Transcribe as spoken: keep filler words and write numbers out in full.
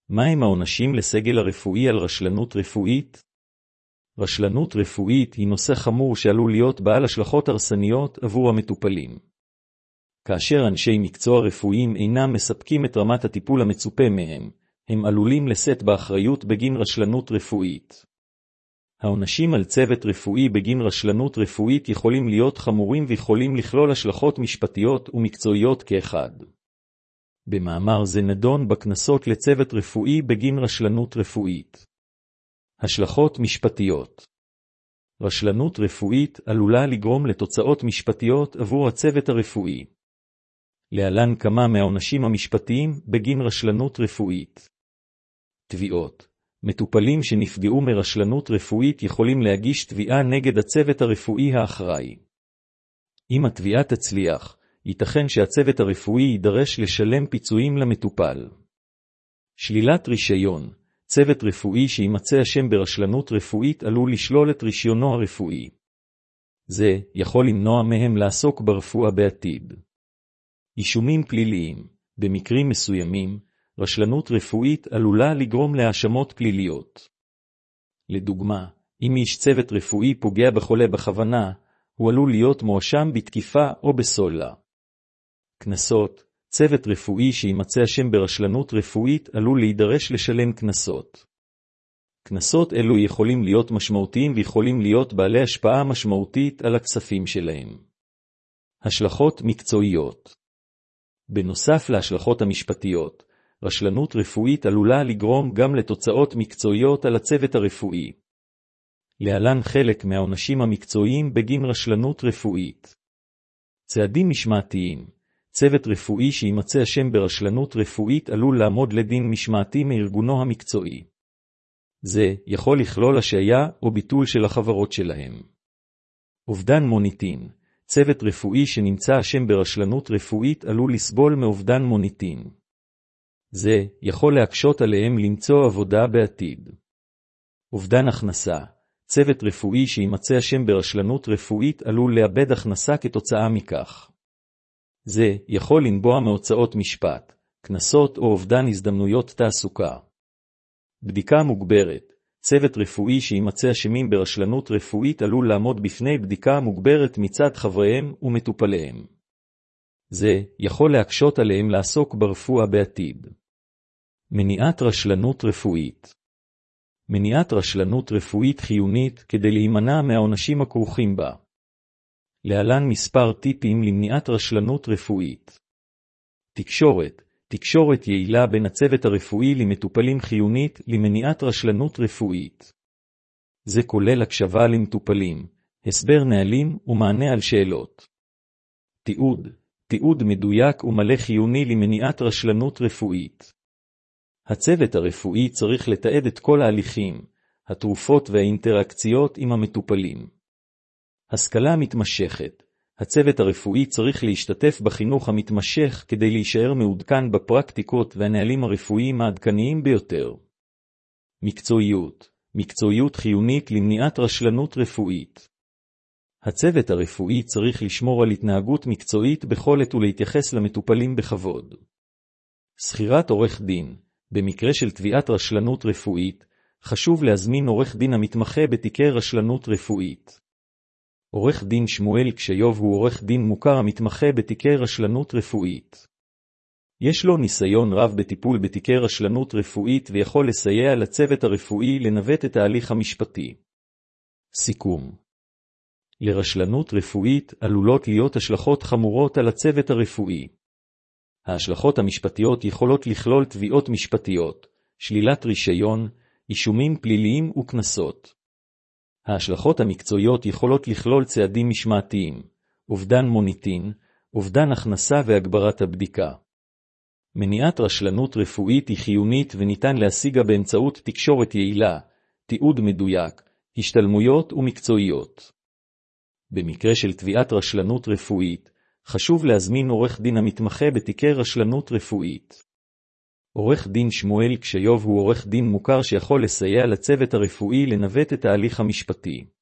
מה הם העונשים לסגל הרפואי על רשלנות רפואית? רשלנות רפואית היא נושא חמור שעלול להיות בעל השלכות הרסניות עבור המטופלים. כאשר אנשי מקצוע רפואיים אינם מספקים את רמת הטיפול המצופה מהם, הם עלולים לשאת באחריות בגין רשלנות רפואית. העונשים על צוות רפואי בגין רשלנות רפואית יכולים להיות חמורים ויכולים לכלול השלכות משפטיות ומקצועיות כאחד. במאמר זה נדון בקנסות לצוות רפואי בגין רשלנות רפואית. השלכות משפטיות. רשלנות רפואית עלולה לגרום לתוצאות משפטיות עבור הצוות הרפואי. להלן כמה מהעונשים המשפטיים בגין רשלנות רפואית. תביעות. מטופלים שנפגעו מרשלנות רפואית יכולים להגיש תביעה נגד הצוות הרפואי האחראי. אם התביעה תצליח, ייתכן שהצוות הרפואי יידרש לשלם פיצויים למטופל. שלילת רישיון. צוות רפואי שימצא אשם ברשלנות רפואית עלול לשלול את רישיונו הרפואי. זה יכול למנוע מהם לעסוק ברפואה בעתיד. אישומים פליליים. במקרים מסוימים, רשלנות רפואית עלולה לגרום להאשמות פליליות. לדוגמה, אם איש צוות רפואי פוגע בחולה בכוונה, הוא עלול להיות מואשם בתקיפה או בסוללה. קנסות. צוות רפואי שימצא אשם ברשלנות רפואית עלול להידרש לשלם קנסות. קנסות אלו יכולים להיות משמעותיים ויכולים להיות בעלי השפעה משמעותית על הכספים שלהם. השלכות מקצועיות. בנוסף להשלכות המשפטיות, רשלנות רפואית עלולה לגרום גם לתוצאות מקצועיות על הצוות הרפואי. להלן חלק מהעונשים המקצועיים בגין רשלנות רפואית. צעדים משמעתיים. צוות רפואי שימצא אשם ברשלנות רפואית עלול לעמוד לדין משמעתי מארגונו המקצועי. זה יכול לכלול השעיה או ביטול של החברות שלהם. אובדן מוניטין. צוות רפואי שנמצא אשם ברשלנות רפואית עלול לסבול מאובדן מוניטין. זה יכול להקשות עליהם למצוא עבודה בעתיד. אובדן הכנסה. צוות רפואי שימצא אשם ברשלנות רפואית עלול לאבד הכנסה כתוצאה מכך. זה יכול לנבוע מהוצאות משפט, קנסות או אובדן הזדמנויות תעסוקה. בדיקה מוגברת. צוות רפואי שימצא אשמים ברשלנות רפואית עלול לעמוד בפני בדיקה מוגברת מצד חבריהם ומטופליהם. זה יכול להקשות עליהם לעסוק ברפואה בעתיד. מניעת רשלנות רפואית. מניעת רשלנות רפואית חיונית כדי להימנע מהעונשים הכרוכים בה. להלן מספר טיפים למניעת רשלנות רפואית. תקשורת. תקשורת יעילה בין הצוות הרפואי למטופלים חיונית למניעת רשלנות רפואית. זה כולל הקשבה למטופלים, הסבר נהלים ומענה על שאלות. תיעוד. תיעוד מדויק ומלא חיוני למניעת רשלנות רפואית. הצוות הרפואי צריך לתעד את כל ההליכים, התרופות והאינטראקציות עם המטופלים. השכלה מתמשכת. הצוות הרפואי צריך להשתתף בחינוך המתמשך כדי להישאר מעודכן בפרקטיקות והנהלים הרפואיים העדכניים ביותר. מקצועיות. מקצועיות חיונית למניעת רשלנות רפואית. הצוות הרפואי צריך לשמור על התנהגות מקצועית בכל עת ולהתייחס למטופלים בכבוד. שכירת עורך דין. במקרה של תביעת רשלנות רפואית, חשוב להזמין עורך דין המתמחה בתיקי רשלנות רפואית. עורך דין שמואל קשיוב הוא עורך דין מוכר המתמחה בתיקי רשלנות רפואית. יש לו ניסיון רב בטיפול בתיקי רשלנות רפואית ויכול לסייע לצוות הרפואי לנווט את ההליך המשפטי. סיכום. לרשלנות רפואית עלולות להיות השלכות חמורות על הצוות הרפואי. ההשלכות המשפטיות יכולות לכלול תביעות משפטיות, שלילת רישיון, אישומים פליליים וקנסות. ההשלכות המקצועיות יכולות לכלול צעדים משמעתיים, אובדן מוניטין, אובדן הכנסה והגברת הבדיקה. מניעת רשלנות רפואית היא חיונית וניתן להשיגה באמצעות תקשורת יעילה, תיעוד מדויק, השתלמויות ומקצועיות. במקרה של תביעת רשלנות רפואית, חשוב להזמין עורך דין המתמחה בתיקי רשלנות רפואית. עורך דין שמואל קשיוב הוא עורך דין מוכר שיכול לסייע לצוות הרפואי לנווט את ההליך המשפטי.